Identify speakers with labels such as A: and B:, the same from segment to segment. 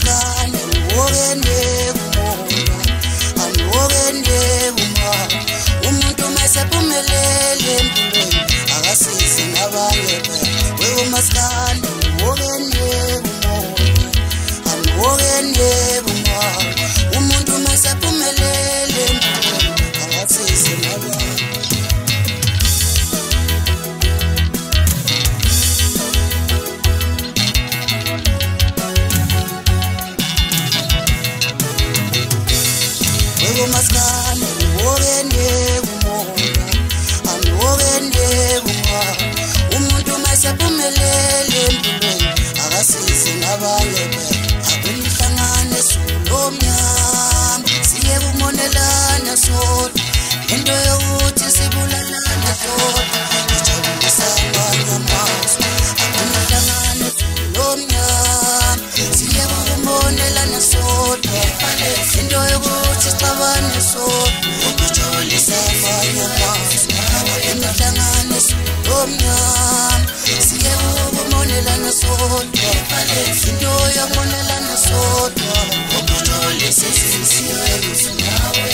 A: maskandi wogende umoya anwogende uma umuntu mesephumelele empilweni akasizi nabanye wewe maskandi wogende umoya anwogende uma umuntu mesephumelele empilweni akasizi nabanye maskandi wogende umoya anwogende uma umuntu mesephumelele empilweni akasizi nabanye akulihlangane solomnyama siye kumonelana sodwa into yokuthi sibulalana sodwa ijabulisa abanye amazwe akulihlangane solomnyama siye kumonelana sodwa into yokuthi sixabane sodwa ijabulisa abanye amazwe akulihlangane solomnyama siye kumonelana sodwa into yokumonelana sodwa ijabulisa sisiye nawe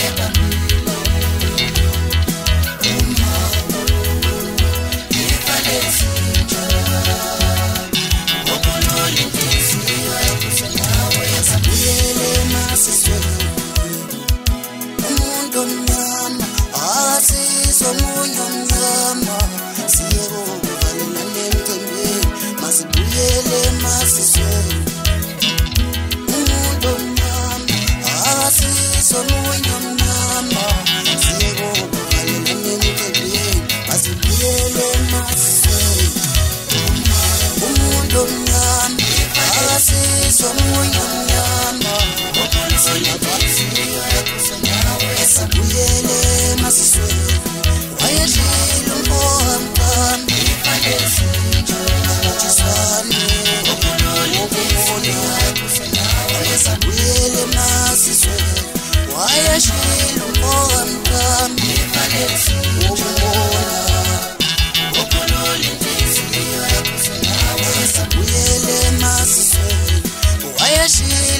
A: umuntu omnyama asizo omunye omnyama siyebo kuvalela nemthembeni masibuyele masiswele umuntu omnyama asizo omunye omnyama siyebo kuvalela nemthembeni masibuyele masiswele umuntu omnyama asizo omunye omnyama sabuyele masiswele wayedlile umpohamphami abatshiswane sabuyele masiswele wayedlile umpohamphami sabuyele masiswele wayedlile